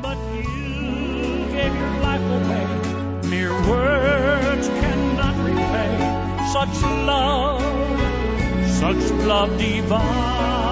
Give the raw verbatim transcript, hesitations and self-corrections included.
but you gave your life away. Mere words cannot repay such love, such love divine.